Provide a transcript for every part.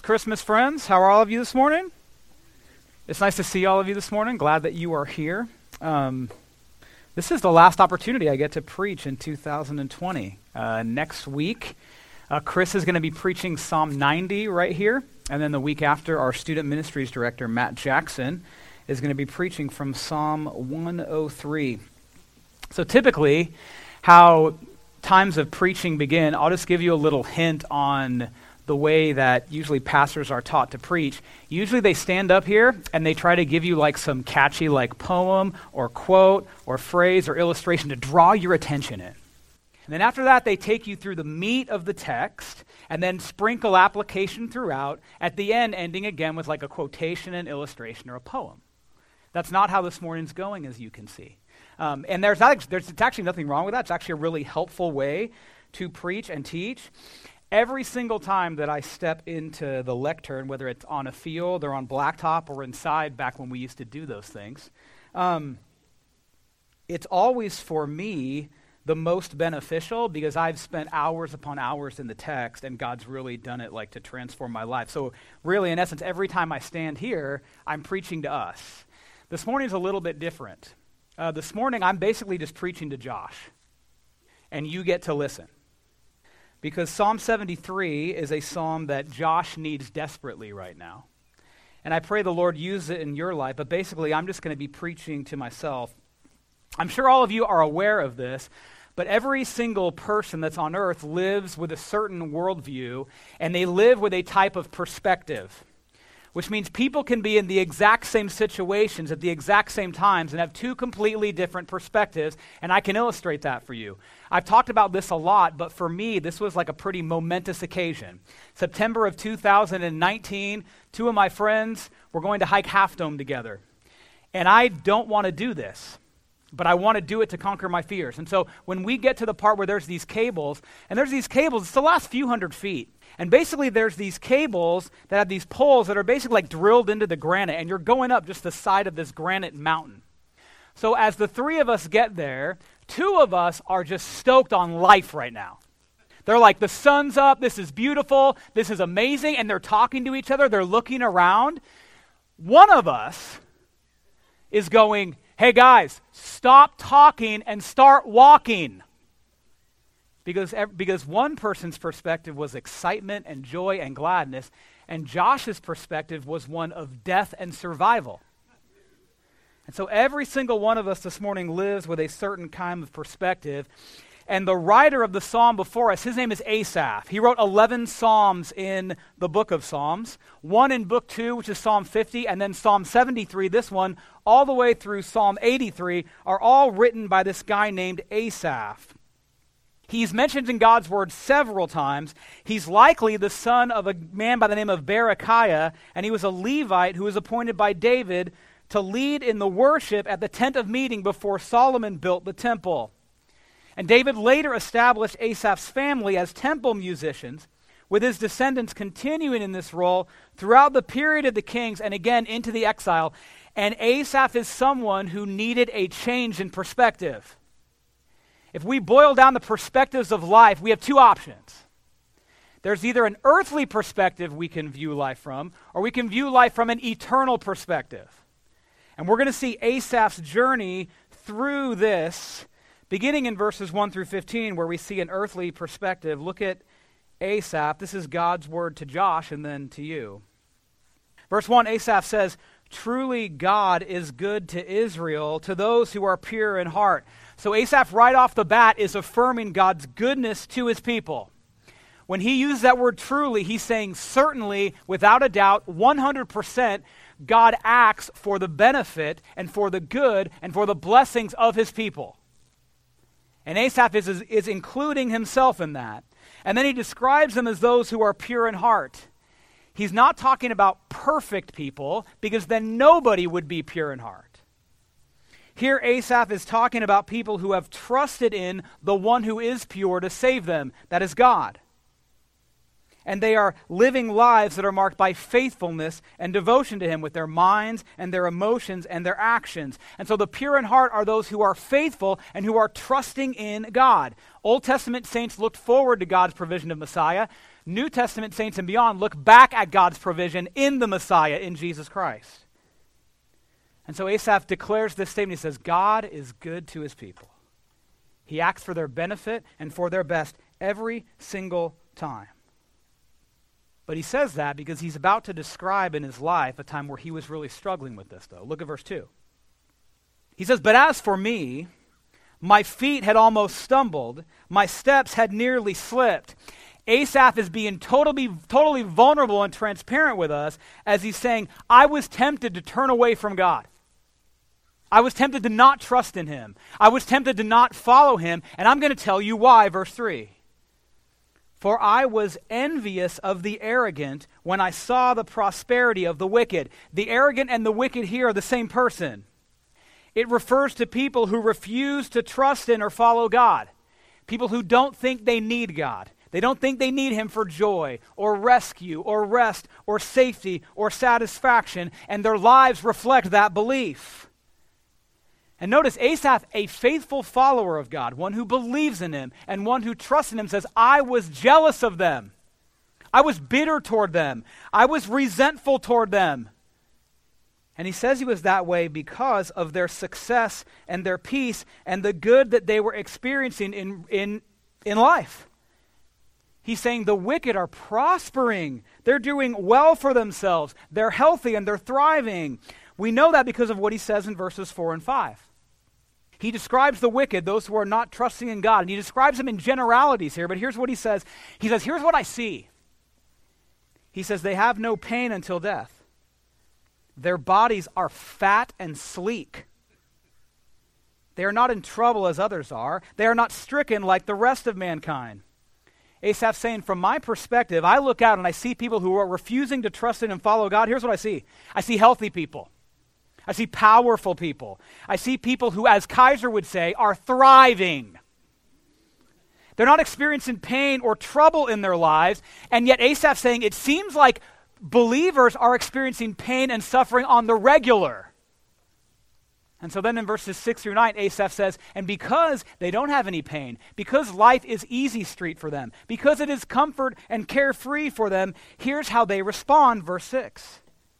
Christmas, friends. How are all of you this morning? It's nice to see all of you this morning. Glad that you are here. This is the last opportunity I get to preach in 2020. Next week, Chris is going to be preaching Psalm 90 right here. And then the week after, our student ministries director, Matt Jackson, is going to be preaching from Psalm 103. So typically, how times of preaching begin, I'll just give you a little hint on the way that usually pastors are taught to preach. Usually they stand up here and they try to give you like some catchy like poem or quote or phrase or illustration to draw your attention in. And then after that, they take you through the meat of the text and then sprinkle application throughout, at the end ending again with like a quotation, an illustration, or a poem. That's not how this morning's going, as you can see. And there's actually nothing wrong with that. It's actually a really helpful way to preach and teach. Every single time that I step into the lectern, whether it's on a field or on blacktop or inside back when we used to do those things, it's always for me the most beneficial because I've spent hours upon hours in the text and God's really done it like to transform my life. So really, in essence, every time I stand here, I'm preaching to us. This morning's a little bit different. This morning, I'm basically just preaching to Josh, and you get to listen. Because Psalm 73 is a psalm that Josh needs desperately right now. And I pray the Lord use it in your life, but basically I'm just going to be preaching to myself. I'm sure all of you are aware of this, but every single person that's on earth lives with a certain worldview, and they live with a type of perspective, which means people can be in the exact same situations at the exact same times and have two completely different perspectives, and I can illustrate that for you. I've talked about this a lot, but for me, this was like a pretty momentous occasion. September of 2019, two of my friends were going to hike Half Dome together. And I don't want to do this, but I want to do it to conquer my fears. And so when we get to the part where there's these cables, it's the last few hundred feet. And basically there's these cables that have these poles that are basically like drilled into the granite, and you're going up just the side of this granite mountain. So as the three of us get there, two of us are just stoked on life right now. They're like, the sun's up, this is beautiful, this is amazing, and they're talking to each other, they're looking around. One of us is going, hey guys, stop talking and start walking. Because one person's perspective was excitement and joy and gladness, and Josh's perspective was one of death and survival. And so every single one of us this morning lives with a certain kind of perspective. And the writer of the psalm before us, his name is Asaph. He wrote 11 psalms in the book of Psalms, one in book 2, which is Psalm 50, and then Psalm 73, this one, all the way through Psalm 83, are all written by this guy named Asaph. He's mentioned in God's word several times. He's likely the son of a man by the name of Berechiah, and he was a Levite who was appointed by David to lead in the worship at the tent of meeting before Solomon built the temple. And David later established Asaph's family as temple musicians, with his descendants continuing in this role throughout the period of the kings and again into the exile. And Asaph is someone who needed a change in perspective. If we boil down the perspectives of life, we have two options. There's either an earthly perspective we can view life from, or we can view life from an eternal perspective. And we're going to see Asaph's journey through this, beginning in verses 1 through 15, where we see an earthly perspective. Look at Asaph. This is God's word to Josh and then to you. Verse 1, Asaph says, "Truly God is good to Israel, to those who are pure in heart." So Asaph right off the bat is affirming God's goodness to his people. When he uses that word truly, he's saying certainly, without a doubt, 100%, God acts for the benefit and for the good and for the blessings of his people. And Asaph is including himself in that. And then he describes them as those who are pure in heart. He's not talking about perfect people, because then nobody would be pure in heart. Here Asaph is talking about people who have trusted in the one who is pure to save them, that is God. And they are living lives that are marked by faithfulness and devotion to him with their minds and their emotions and their actions. And so the pure in heart are those who are faithful and who are trusting in God. Old Testament saints looked forward to God's provision of Messiah. New Testament saints and beyond look back at God's provision in the Messiah, in Jesus Christ. And so Asaph declares this statement. He says, God is good to his people. He acts for their benefit and for their best every single time. But he says that because he's about to describe in his life a time where he was really struggling with this, though. Look at verse 2. He says, but as for me, my feet had almost stumbled. My steps had nearly slipped. Asaph is being totally vulnerable and transparent with us as he's saying, I was tempted to turn away from God. I was tempted to not trust in him. I was tempted to not follow him, and I'm going to tell you why, verse 3. For I was envious of the arrogant when I saw the prosperity of the wicked. The arrogant and the wicked here are the same person. It refers to people who refuse to trust in or follow God. People who don't think they need God. They don't think they need him for joy or rescue or rest or safety or satisfaction, and their lives reflect that belief. And notice Asaph, a faithful follower of God, one who believes in him and one who trusts in him, says, I was jealous of them. I was bitter toward them. I was resentful toward them. And he says he was that way because of their success and their peace and the good that they were experiencing in life. He's saying the wicked are prospering. They're doing well for themselves. They're healthy and they're thriving. We know that because of what he says in verses 4 and 5. He describes the wicked, those who are not trusting in God, and he describes them in generalities here, but here's what he says. He says, here's what I see. He says, they have no pain until death. Their bodies are fat and sleek. They are not in trouble as others are. They are not stricken like the rest of mankind. Asaph's saying, from my perspective, I look out and I see people who are refusing to trust in and follow God. Here's what I see. I see healthy people. I see powerful people. I see people who, as Kaiser would say, are thriving. They're not experiencing pain or trouble in their lives, and yet Asaph's saying it seems like believers are experiencing pain and suffering on the regular. And so then in verses 6 through 9, Asaph says, and because they don't have any pain, because life is easy street for them, because it is comfort and carefree for them, here's how they respond, verse 6.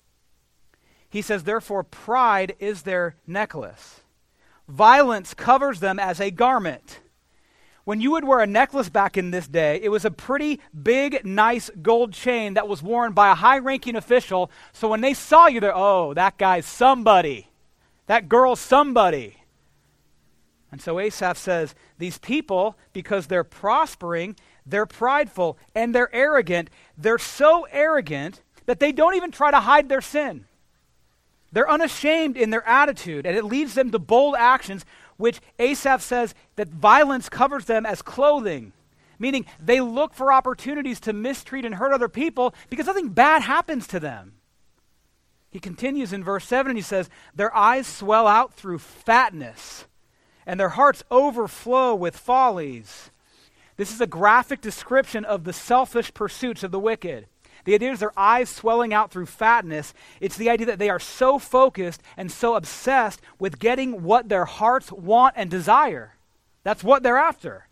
He says, therefore pride is their necklace. Violence covers them as a garment. When you would wear a necklace back in this day, it was a pretty big, nice gold chain that was worn by a high-ranking official. So when they saw you, they're, oh, that guy's somebody. That girl's somebody. And so Asaph says, these people, because they're prospering, they're prideful, and they're arrogant. They're so arrogant that they don't even try to hide their sin. They're unashamed in their attitude, and it leads them to bold actions, which Asaph says that violence covers them as clothing, meaning they look for opportunities to mistreat and hurt other people because nothing bad happens to them. He continues in verse 7, and he says, their eyes swell out through fatness, and their hearts overflow with follies. This is a graphic description of the selfish pursuits of the wicked. The idea is their eyes swelling out through fatness. It's the idea that they are so focused and so obsessed with getting what their hearts want and desire. That's what they're after.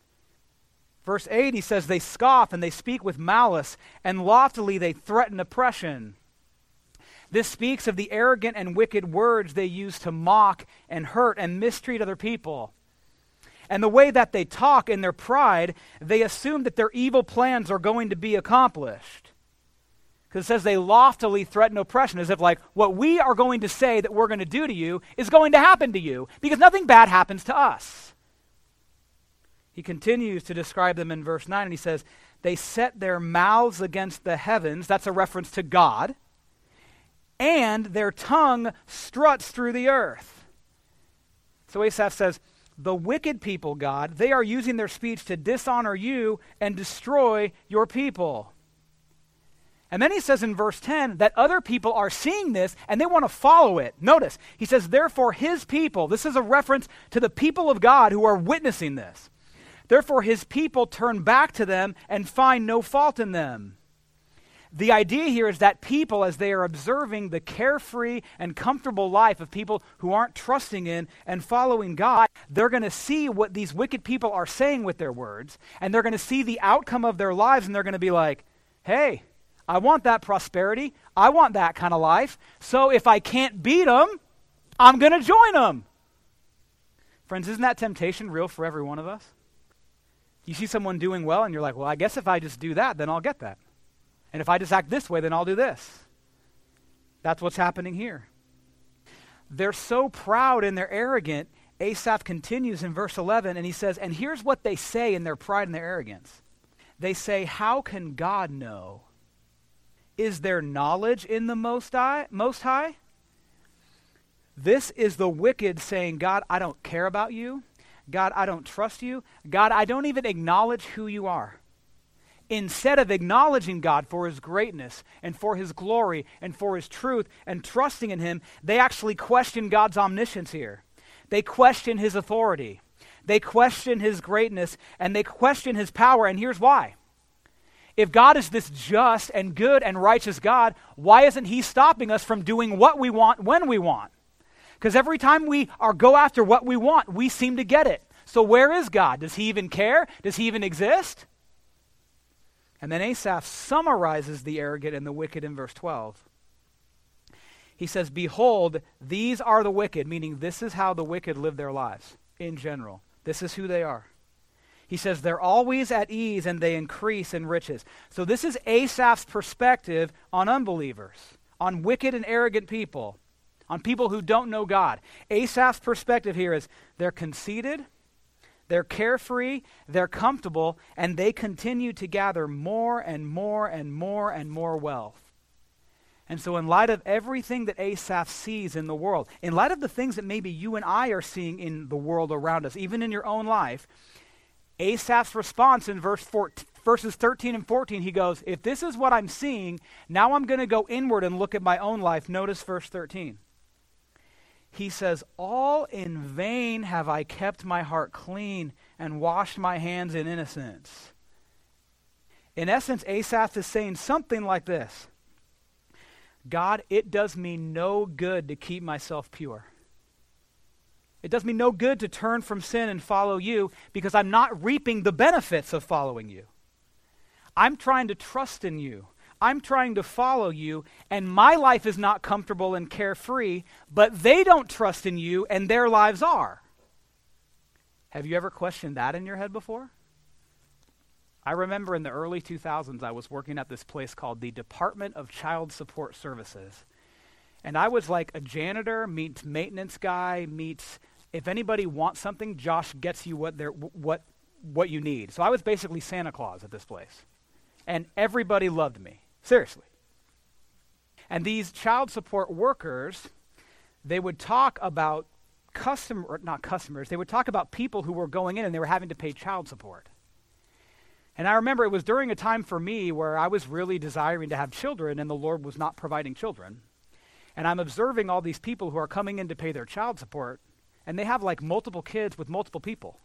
Verse 8, he says, they scoff and they speak with malice, and loftily they threaten oppression. This speaks of the arrogant and wicked words they use to mock and hurt and mistreat other people. And the way that they talk in their pride, they assume that their evil plans are going to be accomplished. Because it says they loftily threaten oppression, as if like, what we are going to say that we're going to do to you is going to happen to you, because nothing bad happens to us. He continues to describe them in verse 9, and he says, they set their mouths against the heavens, that's a reference to God, and their tongue struts through the earth. So Asaph says, the wicked people, God, they are using their speech to dishonor you and destroy your people. And then he says in verse 10 that other people are seeing this and they want to follow it. Notice, he says, therefore his people, this is a reference to the people of God who are witnessing this. Therefore his people turn back to them and find no fault in them. the idea here is that people, as they are observing the carefree and comfortable life of people who aren't trusting in and following God, they're going to see what these wicked people are saying with their words, and they're going to see the outcome of their lives, and they're going to be like, hey, I want that prosperity. I want that kind of life. So if I can't beat them, I'm going to join them. Friends, isn't that temptation real for every one of us? You see someone doing well, and you're like, well, I guess if I just do that, then I'll get that. And if I just act this way, then I'll do this. That's what's happening here. They're so proud and they're arrogant. Asaph continues in verse 11, and he says, and here's what they say in their pride and their arrogance. They say, how can God know? Is there knowledge in the Most High? This is the wicked saying, God, I don't care about you. God, I don't trust you. God, I don't even acknowledge who you are. Instead of acknowledging God for his greatness and for his glory and for his truth and trusting in him, they actually question God's omniscience here. They question his authority. They question his greatness, and they question his power, and here's why. If God is this just and good and righteous God, why isn't he stopping us from doing what we want when we want? Because every time we go after what we want, we seem to get it. So where is God? Does he even care? Does he even exist? And then Asaph summarizes the arrogant and the wicked in verse 12. He says, behold, these are the wicked, meaning this is how the wicked live their lives in general. This is who they are. He says they're always at ease and they increase in riches. So this is Asaph's perspective on unbelievers, on wicked and arrogant people, on people who don't know God. Asaph's perspective here is they're conceited, they're carefree, they're comfortable, and they continue to gather more and more and more and more wealth. And so in light of everything that Asaph sees in the world, in light of the things that maybe you and I are seeing in the world around us, even in your own life, Asaph's response in verses 13 and 14, he goes, if this is what I'm seeing, now I'm going to go inward and look at my own life. Notice verse 13. He says, all in vain have I kept my heart clean and washed my hands in innocence. In essence, Asaph is saying something like this. God, it does me no good to keep myself pure. It does me no good to turn from sin and follow you because I'm not reaping the benefits of following you. I'm trying to trust in you. I'm trying to follow you, and my life is not comfortable and carefree, but they don't trust in you, and their lives are. Have you ever questioned that in your head before? I remember in the early 2000s, I was working at this place called the Department of Child Support Services. And I was like a janitor meets maintenance guy meets, if anybody wants something, Josh gets you what you need. So I was basically Santa Claus at this place. And everybody loved me. Seriously. And these child support workers, they would talk about they would talk about people who were going in and they were having to pay child support. And I remember it was during a time for me where I was really desiring to have children and the Lord was not providing children. And I'm observing all these people who are coming in to pay their child support, and they have like multiple kids with multiple people.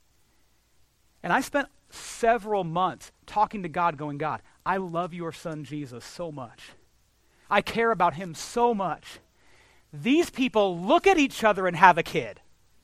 And I spent several months talking to God, going, God, I love your son Jesus so much. I care about him so much. These people look at each other and have a kid.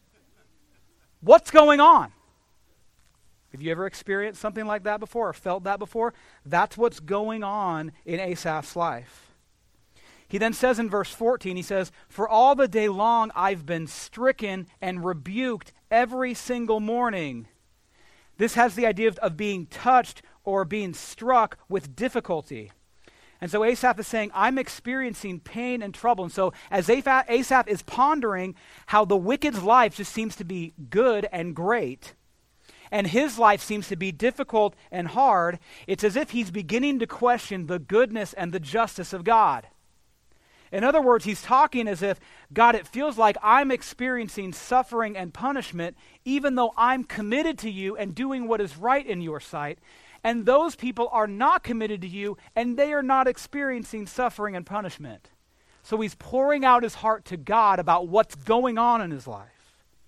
What's going on? Have you ever experienced something like that before or felt that before? That's what's going on in Asaph's life. He then says in verse 14, he says, for all the day long I've been stricken and rebuked every single morning. This has the idea of being touched or being struck with difficulty. And so Asaph is saying, I'm experiencing pain and trouble. And so as Asaph is pondering how the wicked's life just seems to be good and great, and his life seems to be difficult and hard, it's as if he's beginning to question the goodness and the justice of God. In other words, he's talking as if, God, it feels like I'm experiencing suffering and punishment, even though I'm committed to you and doing what is right in your sight. And those people are not committed to you, and they are not experiencing suffering and punishment. So he's pouring out his heart to God about what's going on in his life.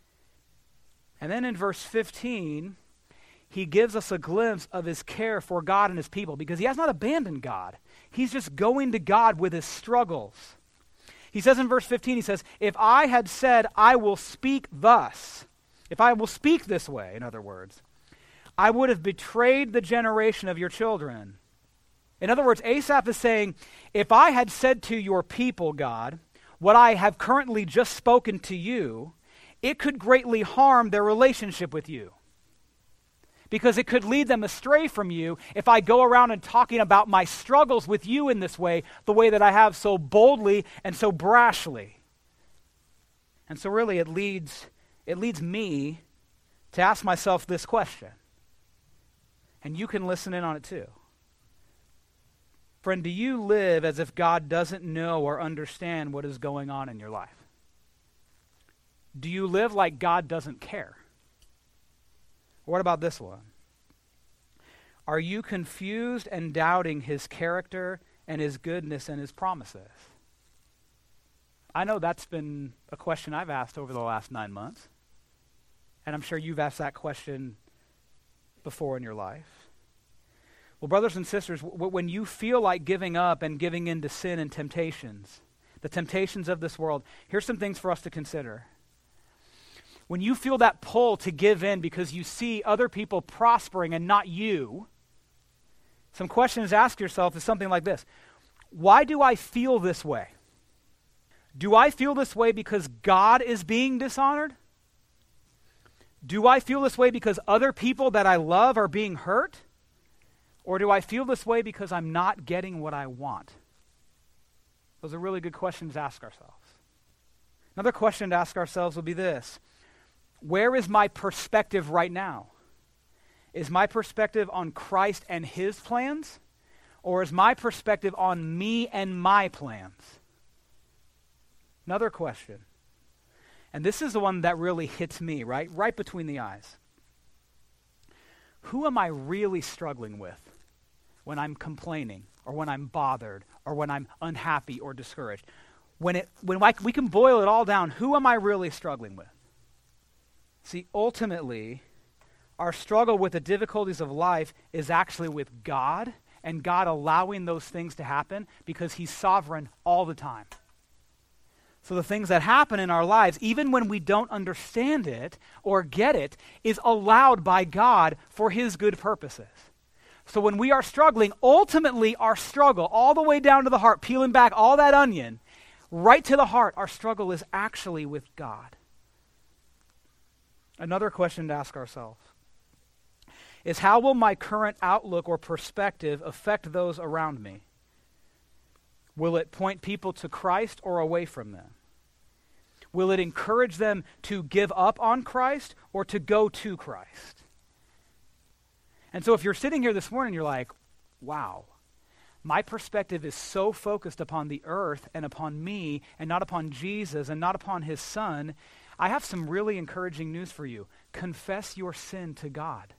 And then in verse 15, he gives us a glimpse of his care for God and his people, because he has not abandoned God. He's just going to God with his struggles. He says in verse 15, he says, if I had said, I will speak thus, if I will speak this way, in other words, I would have betrayed the generation of your children. In other words, Asaph is saying, if I had said to your people, God, what I have currently just spoken to you, it could greatly harm their relationship with you. Because it could lead them astray from you if I go around and talking about my struggles with you in this way, the way that I have so boldly and so brashly. And so really it leads me to ask myself this question. And you can listen in on it too. Friend, do you live as if God doesn't know or understand what is going on in your life? Do you live like God doesn't care? What about this one? Are you confused and doubting his character and his goodness and his promises? I know that's been a question I've asked over the last 9 months. And I'm sure you've asked that question before in your life. Well, brothers and sisters, when you feel like giving up and giving in to sin and temptations, the temptations of this world, here's some things for us to consider. When you feel that pull to give in because you see other people prospering and not you, some questions to ask yourself is something like this. Why do I feel this way? Do I feel this way because God is being dishonored? Do I feel this way because other people that I love are being hurt? Or do I feel this way because I'm not getting what I want? Those are really good questions to ask ourselves. Another question to ask ourselves will be this. Where is my perspective right now? Is my perspective on Christ and his plans? Or is my perspective on me and my plans? Another question. And this is the one that really hits me, right? Right between the eyes. Who am I really struggling with when I'm complaining or when I'm bothered or when I'm unhappy or discouraged? We can boil it all down. Who am I really struggling with? See, ultimately, our struggle with the difficulties of life is actually with God and God allowing those things to happen because he's sovereign all the time. So the things that happen in our lives, even when we don't understand it or get it, is allowed by God for his good purposes. So when we are struggling, ultimately our struggle, all the way down to the heart, peeling back all that onion, right to the heart, our struggle is actually with God. Another question to ask ourselves is, how will my current outlook or perspective affect those around me? Will it point people to Christ or away from them? Will it encourage them to give up on Christ or to go to Christ? And so if you're sitting here this morning, you're like, wow, my perspective is so focused upon the earth and upon me and not upon Jesus and not upon his son, I have some really encouraging news for you. Confess your sin to God.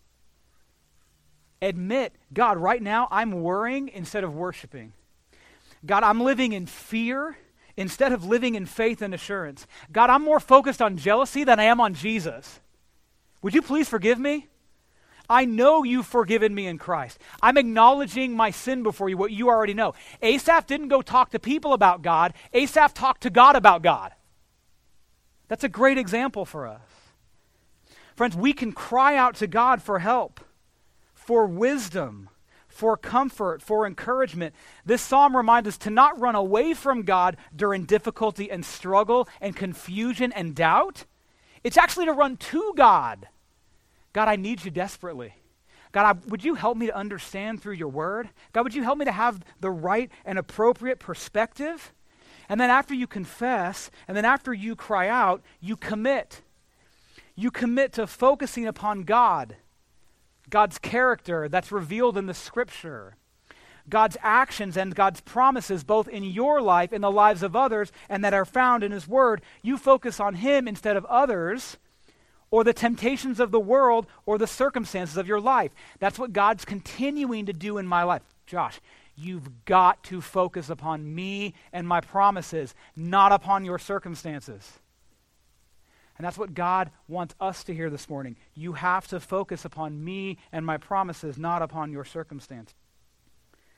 Admit, God, right now I'm worrying instead of worshiping. God, I'm living in fear instead of living in faith and assurance. God, I'm more focused on jealousy than I am on Jesus. Would you please forgive me? I know you've forgiven me in Christ. I'm acknowledging my sin before you, what you already know. Asaph didn't go talk to people about God. Asaph talked to God about God. That's a great example for us. Friends, we can cry out to God for help, for wisdom, for comfort, for encouragement. This psalm reminds us to not run away from God during difficulty and struggle and confusion and doubt. It's actually to run to God. God, I need you desperately. God, would you help me to understand through your word? God, would you help me to have the right and appropriate perspective? And then after you confess, and then after you cry out, you commit. You commit to focusing upon God, God's character that's revealed in the scripture, God's actions and God's promises both in your life, in the lives of others, and that are found in his word. You focus on him instead of others, or the temptations of the world, or the circumstances of your life. That's what God's continuing to do in my life. Josh, you've got to focus upon me and my promises, not upon your circumstances. And that's what God wants us to hear this morning. You have to focus upon me and my promises, not upon your circumstance.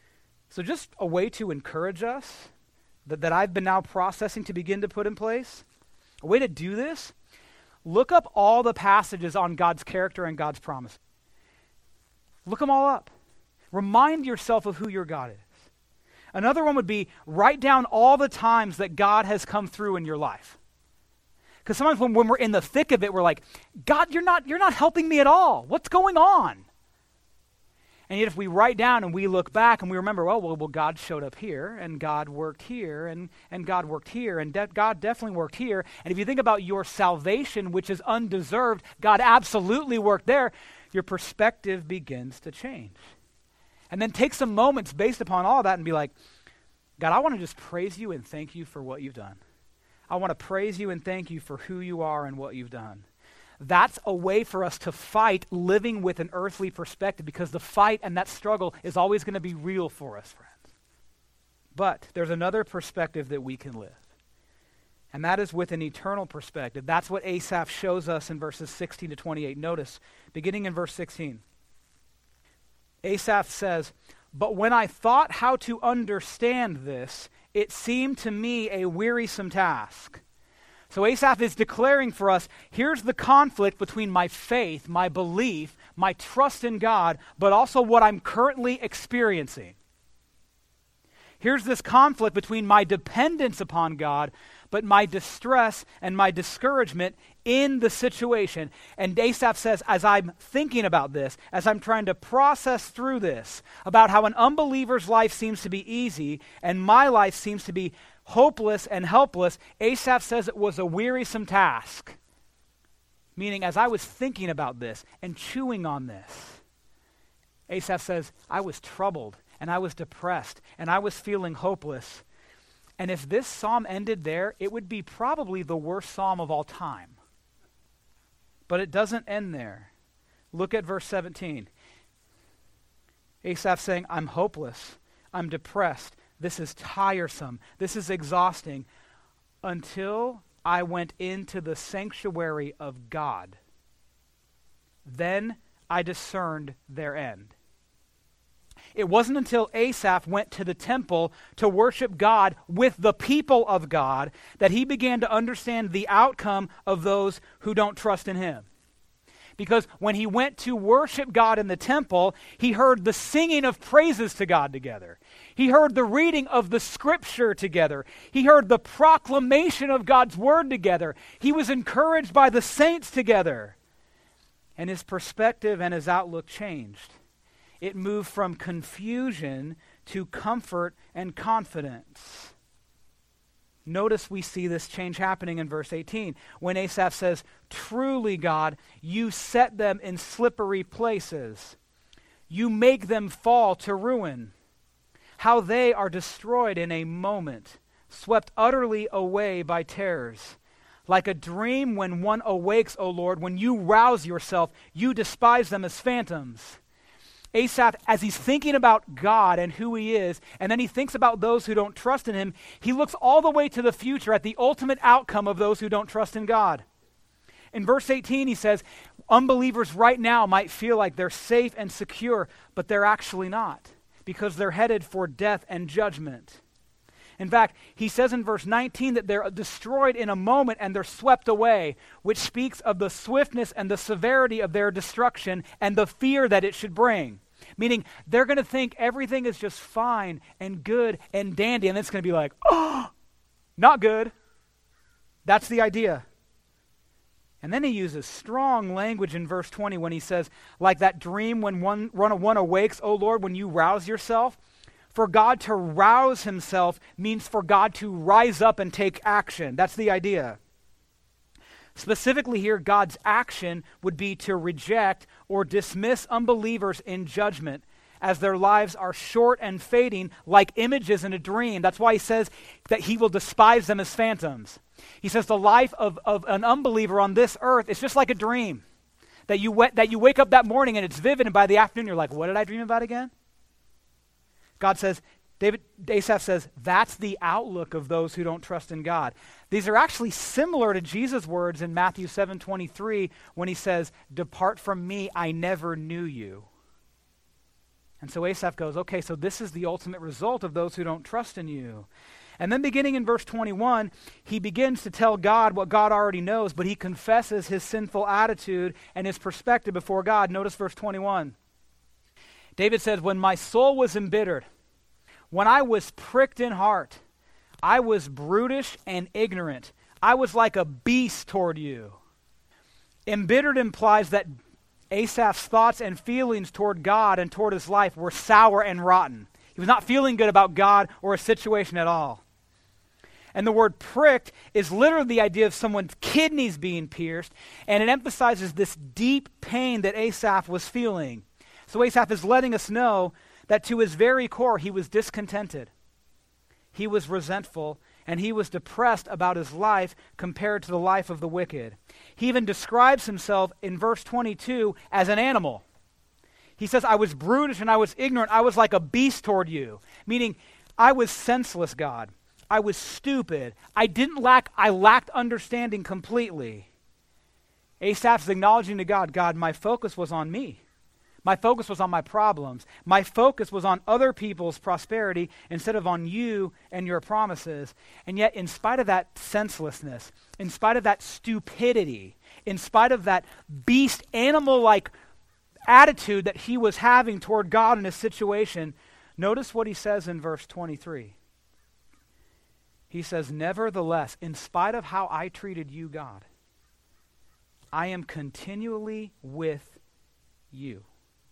So just a way to encourage us that I've been now processing to begin to put in place, a way to do this, look up all the passages on God's character and God's promise. Look them all up. Remind yourself of who your God is. Another one would be write down all the times that God has come through in your life. Because sometimes when we're in the thick of it, we're like, God, you're not helping me at all. What's going on? And yet if we write down and we look back and we remember, well, God showed up here, and God worked here, and God worked here, and God definitely worked here. And if you think about your salvation, which is undeserved, God absolutely worked there, your perspective begins to change. And then take some moments based upon all of that and be like, God, I want to just praise you and thank you for what you've done. I want to praise you and thank you for who you are and what you've done. That's a way for us to fight living with an earthly perspective, because the fight and that struggle is always going to be real for us, friends. But there's another perspective that we can live, and that is with an eternal perspective. That's what Asaph shows us in verses 16 to 28. Notice, beginning in verse 16, Asaph says, "But when I thought how to understand this, it seemed to me a wearisome task." So Asaph is declaring for us, here's the conflict between my faith, my belief, my trust in God, but also what I'm currently experiencing. Here's this conflict between my dependence upon God, but my distress and my discouragement in the situation. And Asaph says, as I'm thinking about this, as I'm trying to process through this, about how an unbeliever's life seems to be easy and my life seems to be hopeless and helpless, Asaph says it was a wearisome task. Meaning, as I was thinking about this and chewing on this, Asaph says, I was troubled and I was depressed and I was feeling hopeless. And if this psalm ended there, it would be probably the worst psalm of all time. But it doesn't end there. Look at verse 17. Asaph saying, I'm hopeless, I'm depressed, this is tiresome, this is exhausting, until I went into the sanctuary of God. Then I discerned their end. It wasn't until Asaph went to the temple to worship God with the people of God that he began to understand the outcome of those who don't trust in him. Because when he went to worship God in the temple, he heard the singing of praises to God together. He heard the reading of the scripture together. He heard the proclamation of God's word together. He was encouraged by the saints together. And his perspective and his outlook changed. It moved from confusion to comfort and confidence. Notice we see this change happening in verse 18 when Asaph says, truly, God, you set them in slippery places. You make them fall to ruin. How they are destroyed in a moment, swept utterly away by terrors. Like a dream when one awakes, O Lord, when you rouse yourself, you despise them as phantoms. Asaph, as he's thinking about God and who he is, and then he thinks about those who don't trust in him, he looks all the way to the future at the ultimate outcome of those who don't trust in God. In verse 18, he says, unbelievers right now might feel like they're safe and secure, but they're actually not, because they're headed for death and judgment. In fact, he says in verse 19 that they're destroyed in a moment and they're swept away, which speaks of the swiftness and the severity of their destruction and the fear that it should bring. Meaning they're going to think everything is just fine and good and dandy, and it's going to be like, oh, not good. That's the idea. And then he uses strong language in verse 20 when he says, like that dream when one awakes, O Lord, when you rouse yourself. For God to rouse himself means for God to rise up and take action. That's the idea. Specifically here, God's action would be to reject or dismiss unbelievers in judgment as their lives are short and fading like images in a dream. That's why he says that he will despise them as phantoms. He says the life of an unbeliever on this earth is just like a dream. That you wake up that morning and it's vivid, and by the afternoon you're like, what did I dream about again? God says, Asaph says, that's the outlook of those who don't trust in God. These are actually similar to Jesus' words in Matthew 7:23 when he says, depart from me, I never knew you. And so Asaph goes, okay, so this is the ultimate result of those who don't trust in you. And then beginning in verse 21, he begins to tell God what God already knows, but he confesses his sinful attitude and his perspective before God. Notice verse 21. David says, when my soul was embittered, when I was pricked in heart, I was brutish and ignorant. I was like a beast toward you. Embittered implies that Asaph's thoughts and feelings toward God and toward his life were sour and rotten. He was not feeling good about God or a situation at all. And the word pricked is literally the idea of someone's kidneys being pierced, and it emphasizes this deep pain that Asaph was feeling. So Asaph is letting us know that to his very core, he was discontented. He was resentful, and he was depressed about his life compared to the life of the wicked. He even describes himself in verse 22 as an animal. He says, I was brutish and I was ignorant. I was like a beast toward you, meaning I was senseless, God. I was stupid. I lacked understanding completely. Asaph's acknowledging to God, God, my focus was on me. My focus was on my problems. My focus was on other people's prosperity instead of on you and your promises. And yet, in spite of that senselessness, in spite of that stupidity, in spite of that beast, animal-like attitude that he was having toward God in his situation, notice what he says in verse 23. He says, nevertheless, in spite of how I treated you, God, I am continually with you.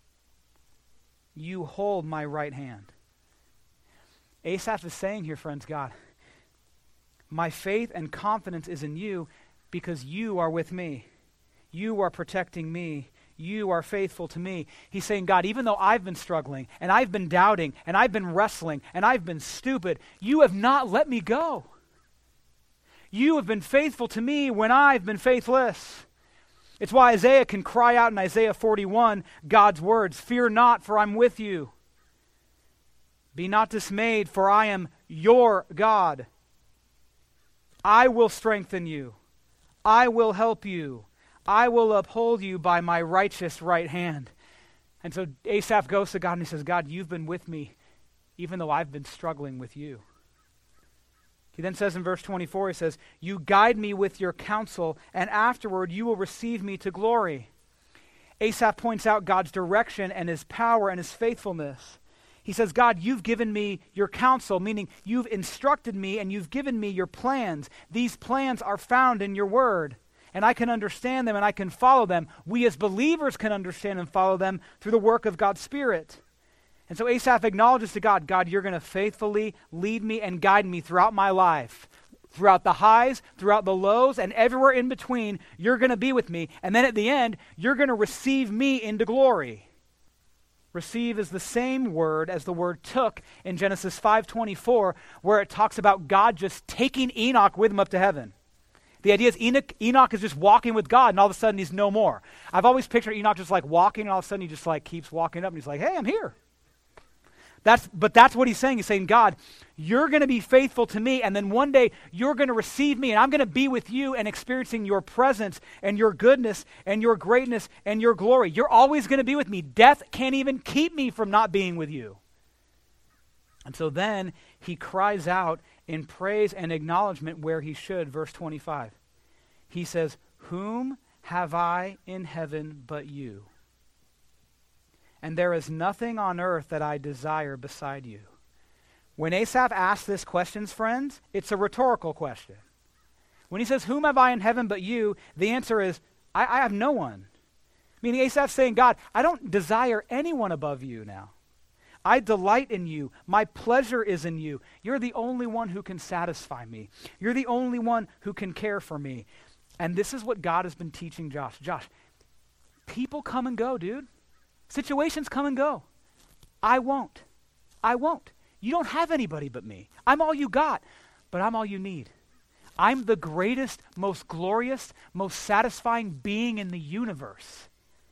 You hold my right hand. Asaph is saying here, friends, God, my faith and confidence is in you because you are with me. You are protecting me. You are faithful to me. He's saying, God, even though I've been struggling and I've been doubting and I've been wrestling and I've been stupid, you have not let me go. You have been faithful to me when I've been faithless. It's why Isaiah can cry out in Isaiah 41 God's words, fear not, for I'm with you. Be not dismayed, for I am your God. I will strengthen you. I will help you. I will uphold you by my righteous right hand. And so Asaph goes to God and he says, God, you've been with me even though I've been struggling with you. He then says in verse 24, he says, you guide me with your counsel, and afterward you will receive me to glory. Asaph points out God's direction and his power and his faithfulness. He says, God, you've given me your counsel, meaning you've instructed me and you've given me your plans. These plans are found in your word, and I can understand them and I can follow them. We as believers can understand and follow them through the work of God's Spirit. And so Asaph acknowledges to God, God, you're going to faithfully lead me and guide me throughout my life. Throughout the highs, throughout the lows, and everywhere in between, you're going to be with me. And then at the end, you're going to receive me into glory. Receive is the same word as the word took in Genesis 5:24, where it talks about God just taking Enoch with him up to heaven. The idea is Enoch is just walking with God, and all of a sudden he's no more. I've always pictured Enoch just like walking, and all of a sudden he just like keeps walking up, and he's like, hey, I'm here. But that's what he's saying. He's saying, God, you're going to be faithful to me, and then one day you're going to receive me, and I'm going to be with you and experiencing your presence and your goodness and your greatness and your glory. You're always going to be with me. Death can't even keep me from not being with you. And so then he cries out in praise and acknowledgement where he should, verse 25. He says, whom have I in heaven but you? And there is nothing on earth that I desire beside you. When Asaph asks this question, friends, it's a rhetorical question. When he says, whom have I in heaven but you, the answer is, I have no one. Meaning Asaph's saying, God, I don't desire anyone above you now. I delight in you. My pleasure is in you. You're the only one who can satisfy me. You're the only one who can care for me. And this is what God has been teaching Josh. Josh, people come and go, dude. Situations come and go. I won't. You don't have anybody but me. I'm all you got, but I'm all you need. I'm the greatest, most glorious, most satisfying being in the universe.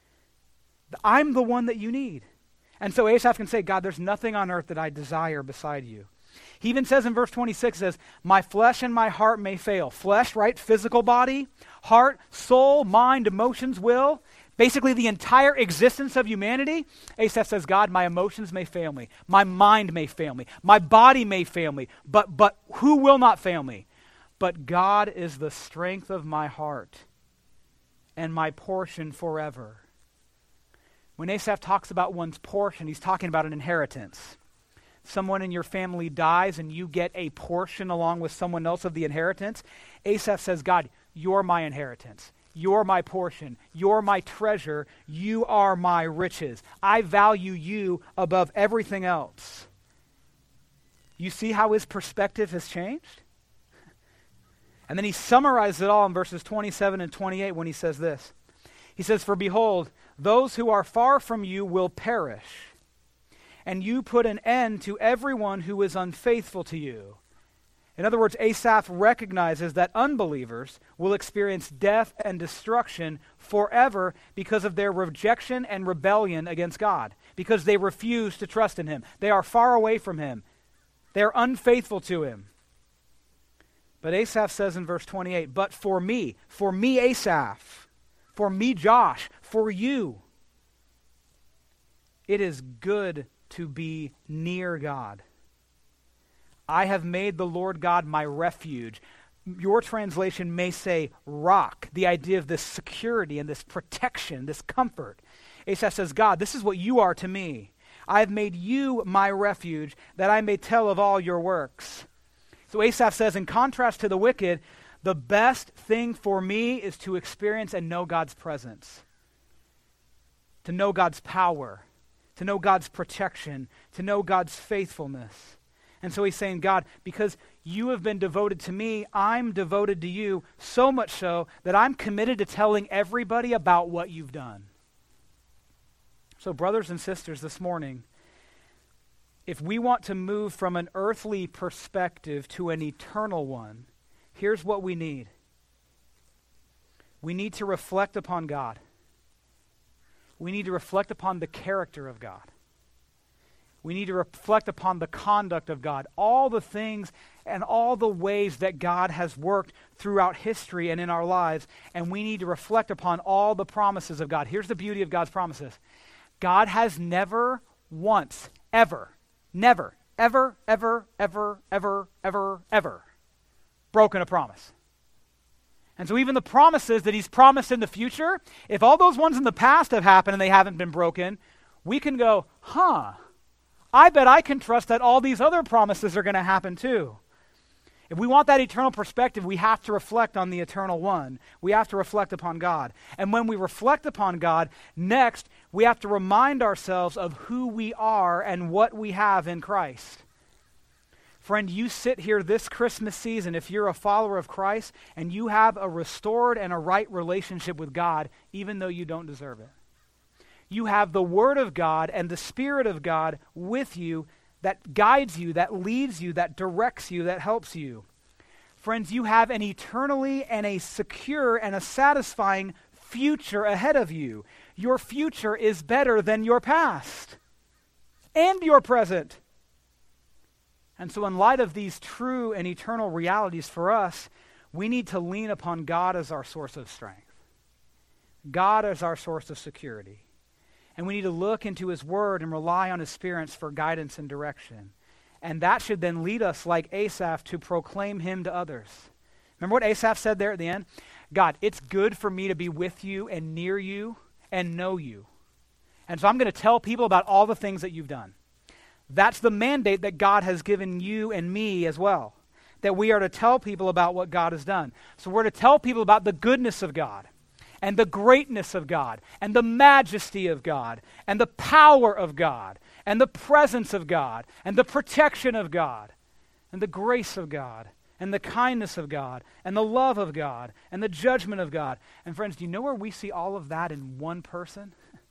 I'm the one that you need. And so Asaph can say, God, there's nothing on earth that I desire beside you. He even says in verse 26, says, my flesh and my heart may fail. Flesh, right? Physical body. Heart, soul, mind, emotions, will. Basically, the entire existence of humanity, Asaph says, God, my emotions may fail me. My mind may fail me. My body may fail me. But who will not fail me? But God is the strength of my heart and my portion forever. When Asaph talks about one's portion, he's talking about an inheritance. Someone in your family dies and you get a portion along with someone else of the inheritance. Asaph says, God, you're my inheritance. You're my portion. You're my treasure. You are my riches. I value you above everything else. You see how his perspective has changed? And then he summarizes it all in verses 27 and 28 when he says this. He says, for behold, those who are far from you will perish, and you put an end to everyone who is unfaithful to you. In other words, Asaph recognizes that unbelievers will experience death and destruction forever because of their rejection and rebellion against God, because they refuse to trust in him. They are far away from him. They are unfaithful to him. But Asaph says in verse 28, but for me, Asaph, for me, Josh, for you, it is good to be near God. I have made the Lord God my refuge. Your translation may say rock, the idea of this security and this protection, this comfort. Asaph says, God, this is what you are to me. I have made you my refuge, that I may tell of all your works. So Asaph says, in contrast to the wicked, the best thing for me is to experience and know God's presence, to know God's power, to know God's protection, to know God's faithfulness. And so he's saying, God, because you have been devoted to me, I'm devoted to you, so much so that I'm committed to telling everybody about what you've done. So brothers and sisters, this morning, if we want to move from an earthly perspective to an eternal one, here's what we need. We need to reflect upon God. We need to reflect upon the character of God. We need to reflect upon the conduct of God, all the things and all the ways that God has worked throughout history and in our lives, and we need to reflect upon all the promises of God. Here's the beauty of God's promises. God has never once, ever broken a promise. And so even the promises that he's promised in the future, if all those ones in the past have happened and they haven't been broken, we can go, I bet I can trust that all these other promises are going to happen too. If we want that eternal perspective, we have to reflect on the eternal one. We have to reflect upon God. And when we reflect upon God, next, we have to remind ourselves of who we are and what we have in Christ. Friend, you sit here this Christmas season, if you're a follower of Christ, and you have a restored and a right relationship with God, even though you don't deserve it. You have the Word of God and the Spirit of God with you that guides you, that leads you, that directs you, that helps you. Friends, you have an eternally and a secure and a satisfying future ahead of you. Your future is better than your past and your present. And so in light of these true and eternal realities for us, we need to lean upon God as our source of strength, God as our source of security. And we need to look into his word and rely on his Spirit for guidance and direction. And that should then lead us, like Asaph, to proclaim him to others. Remember what Asaph said there at the end? God, it's good for me to be with you and near you and know you. And so I'm going to tell people about all the things that you've done. That's the mandate that God has given you and me as well, that we are to tell people about what God has done. So we're to tell people about the goodness of God, and the greatness of God, and the majesty of God, and the power of God, and the presence of God, and the protection of God, and the grace of God, and the kindness of God, and the love of God, and the judgment of God. And friends, do you know where we see all of that in one person?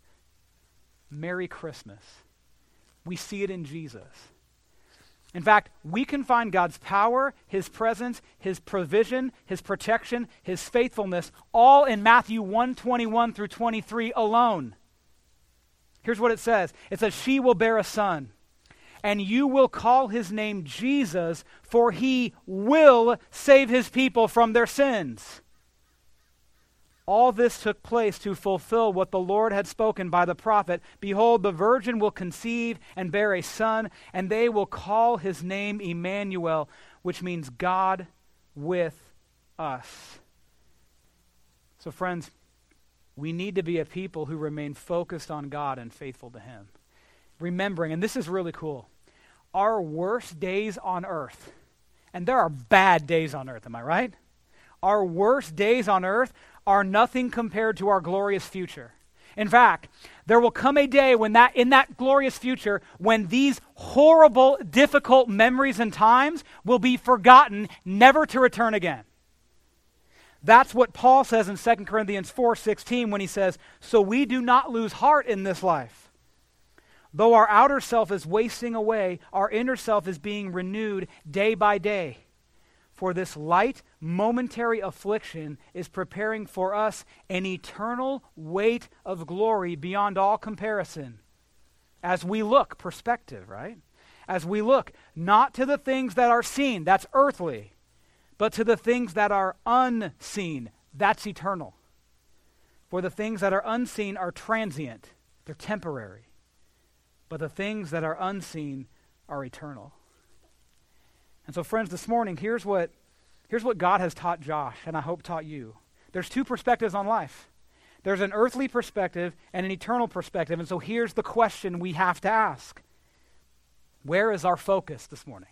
Merry Christmas. We see it in Jesus. In fact, we can find God's power, his presence, his provision, his protection, his faithfulness, all in Matthew 1:21 through 23 alone. Here's what it says. It says, she will bear a son, and you will call his name Jesus, for he will save his people from their sins. All this took place to fulfill what the Lord had spoken by the prophet. Behold, the virgin will conceive and bear a son, and they will call his name Emmanuel, which means God with us. So friends, we need to be a people who remain focused on God and faithful to him. Remembering, and this is really cool, our worst days on earth, and there are bad days on earth, am I right? Our worst days on earth are nothing compared to our glorious future. In fact, there will come a day when in that glorious future, when these horrible, difficult memories and times will be forgotten, never to return again. That's what Paul says in 2 Corinthians 4:16 when he says, "So we do not lose heart in this life. Though our outer self is wasting away, our inner self is being renewed day by day. For this light, momentary affliction is preparing for us an eternal weight of glory beyond all comparison." As we look, perspective, right? As we look, not to the things that are seen, that's earthly, but to the things that are unseen, that's eternal. For the things that are unseen are transient, they're temporary. But the things that are unseen are eternal. And so friends, this morning, here's what God has taught Josh, and I hope taught you. There's two perspectives on life. There's an earthly perspective and an eternal perspective. And so here's the question we have to ask. Where is our focus this morning?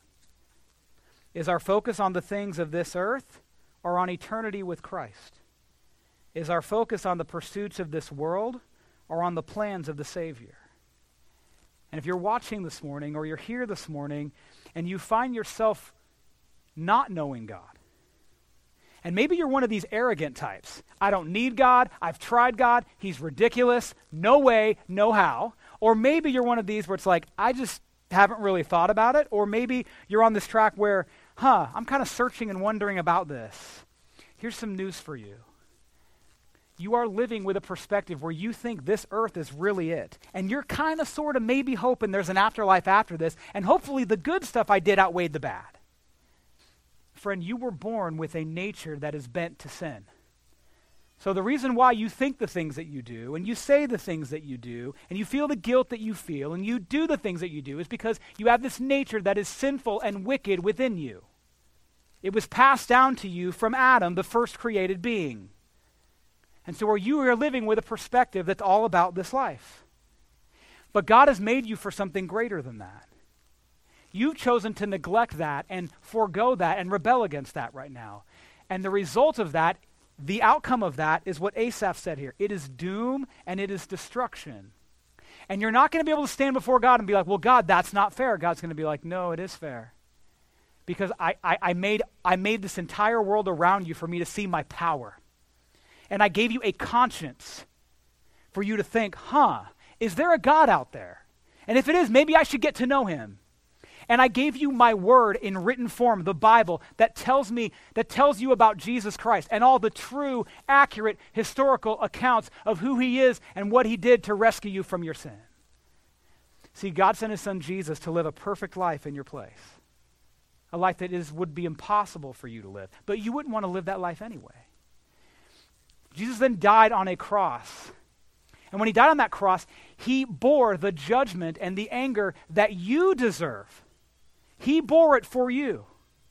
Is our focus on the things of this earth or on eternity with Christ? Is our focus on the pursuits of this world or on the plans of the Savior? And if you're watching this morning or you're here this morning and you find yourself not knowing God, and maybe you're one of these arrogant types. I don't need God. I've tried God. He's ridiculous. No way, no how. Or maybe you're one of these where it's like, I just haven't really thought about it. Or maybe you're on this track where, I'm kind of searching and wondering about this. Here's some news for you. You are living with a perspective where you think this earth is really it. And you're kind of sort of maybe hoping there's an afterlife after this. And hopefully the good stuff I did outweighed the bad. Friend, you were born with a nature that is bent to sin. So the reason why you think the things that you do, and you say the things that you do, and you feel the guilt that you feel, and you do the things that you do, is because you have this nature that is sinful and wicked within you. It was passed down to you from Adam, the first created being. And so you are living with a perspective that's all about this life. But God has made you for something greater than that. You've chosen to neglect that and forego that and rebel against that right now. And the result of that, the outcome of that, is what Asaph said here. It is doom and it is destruction. And you're not going to be able to stand before God and be like, well, God, that's not fair. God's going to be like, no, it is fair. Because I made this entire world around you for me to see my power. And I gave you a conscience for you to think, is there a God out there? And if it is, maybe I should get to know him. And I gave you my word in written form, the Bible, that tells you about Jesus Christ and all the true, accurate, historical accounts of who he is and what he did to rescue you from your sin. See, God sent his son Jesus to live a perfect life in your place. A life that would be impossible for you to live. But you wouldn't want to live that life anyway. Jesus then died on a cross. And when he died on that cross, he bore the judgment and the anger that you deserve. He bore it for you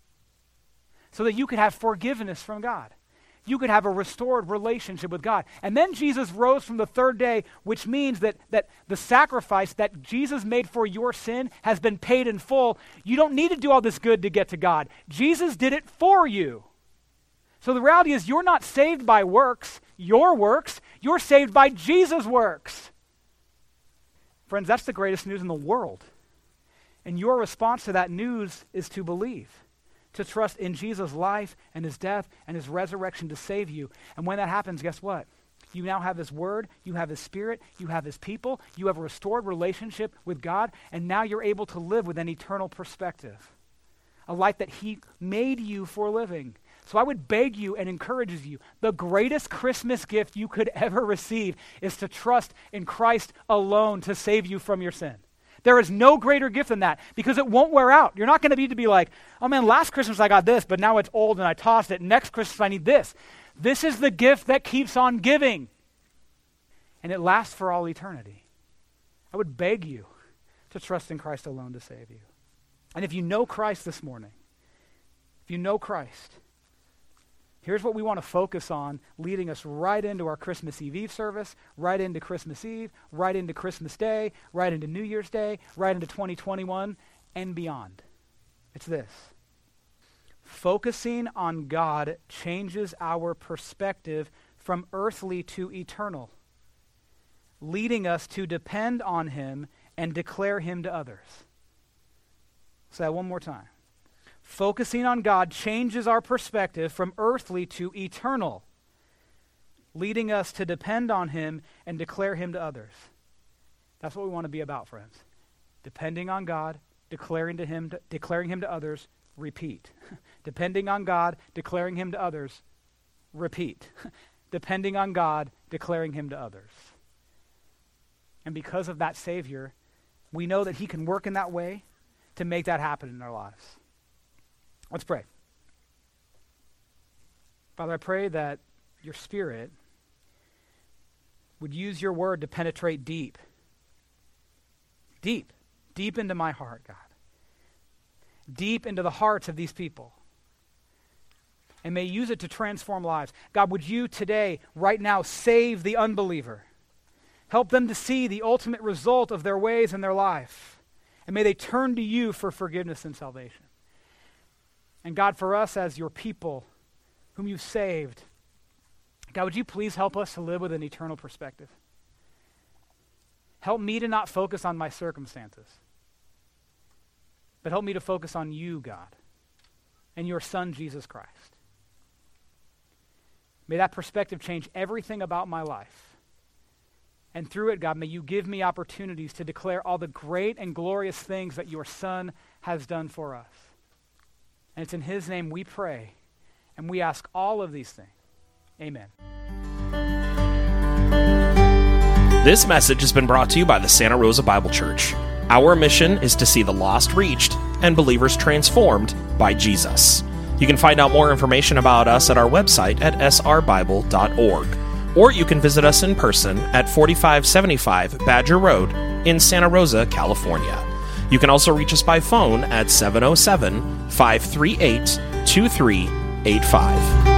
so that you could have forgiveness from God. You could have a restored relationship with God. And then Jesus rose from the third day, which means that the sacrifice that Jesus made for your sin has been paid in full. You don't need to do all this good to get to God. Jesus did it for you. So the reality is you're not saved by your works. You're saved by Jesus' works. Friends, that's the greatest news in the world. And your response to that news is to believe, to trust in Jesus' life and his death and his resurrection to save you. And when that happens, guess what? You now have his word, you have his spirit, you have his people, you have a restored relationship with God, and now you're able to live with an eternal perspective, a life that he made you for living. So I would beg you and encourage you, the greatest Christmas gift you could ever receive is to trust in Christ alone to save you from your sin. There is no greater gift than that because it won't wear out. You're not going to be like, oh man, last Christmas I got this, but now it's old and I tossed it. Next Christmas I need this. This is the gift that keeps on giving. And it lasts for all eternity. I would beg you to trust in Christ alone to save you. And if you know Christ this morning, if you know Christ, here's what we want to focus on, leading us right into our Christmas Eve service, right into Christmas Eve, right into Christmas Day, right into New Year's Day, right into 2021, and beyond. It's this. Focusing on God changes our perspective from earthly to eternal, leading us to depend on him and declare him to others. Say that one more time. Focusing on God changes our perspective from earthly to eternal, leading us to depend on him and declare him to others. That's what we want to be about, friends. Depending on God, declaring him to others, repeat. Depending on God, declaring him to others, repeat. Depending on God, declaring him to others. And because of that Savior, we know that he can work in that way to make that happen in our lives. Let's pray. Father, I pray that your Spirit would use your word to penetrate deep into my heart, God. Deep into the hearts of these people. And may use it to transform lives. God, would you today, right now, save the unbeliever? Help them to see the ultimate result of their ways in their life. And may they turn to you for forgiveness and salvation. And God, for us as your people whom you've saved, God, would you please help us to live with an eternal perspective? Help me to not focus on my circumstances, but help me to focus on you, God, and your Son, Jesus Christ. May that perspective change everything about my life. And through it, God, may you give me opportunities to declare all the great and glorious things that your Son has done for us. And it's in his name we pray, and we ask all of these things. Amen. This message has been brought to you by the Santa Rosa Bible Church. Our mission is to see the lost reached and believers transformed by Jesus. You can find out more information about us at our website at srbible.org. Or you can visit us in person at 4575 Badger Road in Santa Rosa, California. You can also reach us by phone at 707-538-2385.